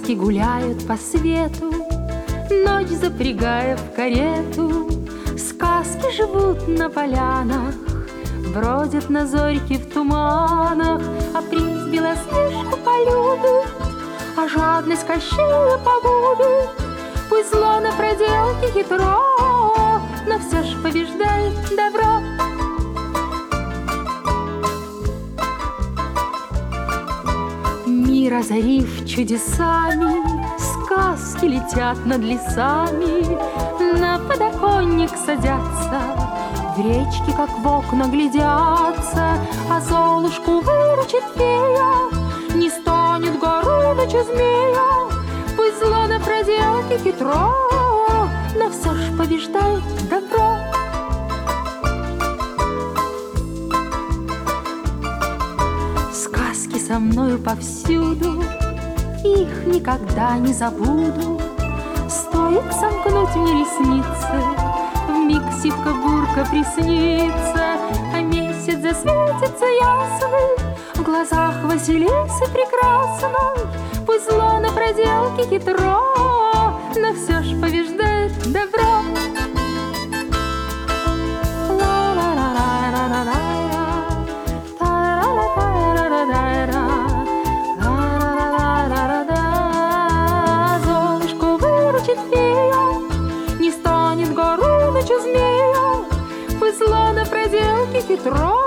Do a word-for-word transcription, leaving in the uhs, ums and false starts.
Сказки гуляют по свету, ночь запрягая в карету. Сказки живут на полянах, бродят на зорьке в туманах. А принц Белоснежку полюбит, а жадность Кощея погубит. Пусть зло на проделке хитро, но все ж побеждает добро. Мир озарив чудесами, сказки летят над лесами, на подоконник садятся, в речке, как в окна, глядятся. А Золушку выручит фея, не станет Горыныча змея. Пусть зло на проделке хитро, но все ж побеждает добро. Сказки со мною повсюду, их никогда не забуду. Стоит сомкнуть мне ресницы, вмиг сивка-бурка приснится. А месяц засветится ясный в глазах Василисы прекрасной. Пусть зло на проделке хитро, но все ж побеждает добро. Золушку выручит фея, не станет Горыныча змея. Пусть зло на проделке хитро,